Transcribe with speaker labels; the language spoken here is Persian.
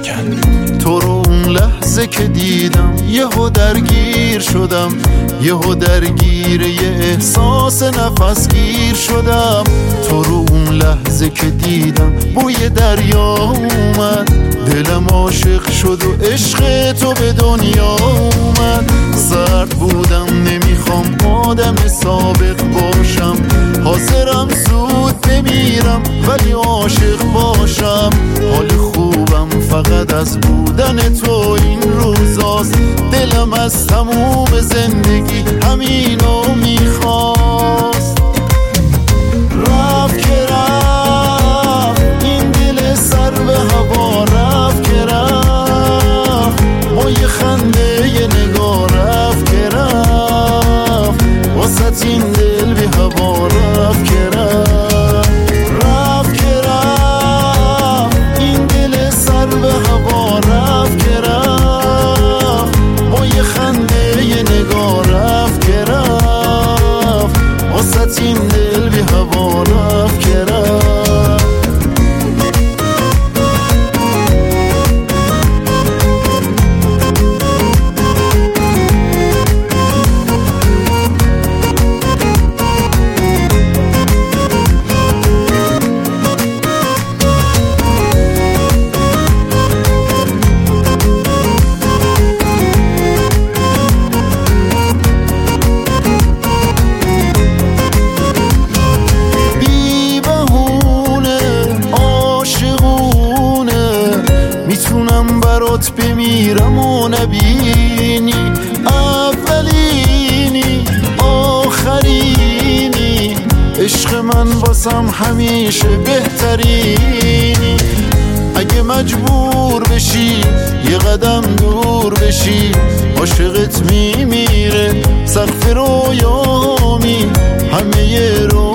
Speaker 1: افکن.
Speaker 2: تو رو اون لحظه که دیدم یهو درگیر شدم، یهو درگیر یه احساس نفسگیر شدم. تو رو اون لحظه که دیدم بوی دریا اومد، دلم عاشق شد و عشق تو به دنیا اومد. سرد بودم نمیخوام آدم سابق باشم، حاضرم زود بمیرم ولی عاشق باشم. حال خوبم فقط از بودن تو این روزاست، دلم از تموم زندگی همینو میخواست. رفت که رفت این دل سر به هوا، رفت که رفت با یه خنده یه نگاه، رفت که رفت واسه این دل بی هوا، رفت که رفت. رفت که رفت این دل سر به هوا، رفت که رفت با یه خنده یه نگاه، رفت که رفت واسه این دل بی هوا، رفت که رفت. میتونم برات بمیرم و نبینی، اولینی آخرینی، عشق من واسم همیشه بهترینی. اگه مجبور بشی یه قدم دور بشی، عاشقت میمیره سقف رویامی همه